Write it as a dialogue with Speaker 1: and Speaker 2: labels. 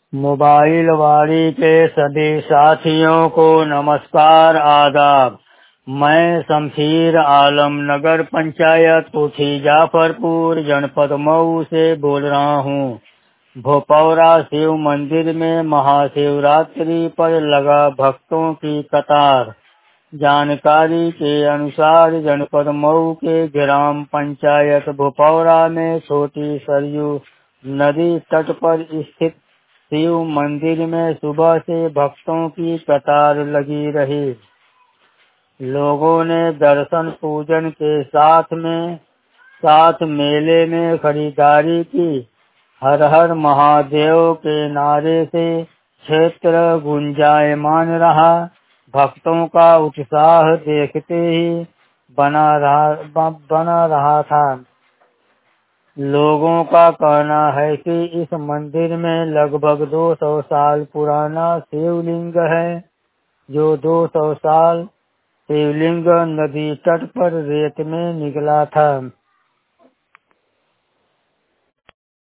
Speaker 1: Mobile वाड़ी के सभी साथियों को नमस्कार आदाब। मैं शमशीर आलम नगर पंचायत कोठी जाफरपुर जनपद मऊ से बोल रहा हूँ। भोपौरा शिव मंदिर में महाशिवरात्रि पर लगा भक्तों की कतार। जानकारी के अनुसार जनपद मऊ के ग्राम पंचायत भोपौरा में छोटी सरयू नदी तट पर स्थित शिव मंदिर में सुबह से भक्तों की कतार लगी रही। लोगों ने दर्शन पूजन के साथ मेले में खरीदारी की। हर हर महादेव के नारे से क्षेत्र गुंजायमान रहा। भक्तों का उत्साह देखते ही बना रहा था। लोगों का कहना है कि इस मंदिर में लगभग 200 साल पुराना शिवलिंग है। जो 200 साल शिवलिंग नदी तट पर रेत में निकला था।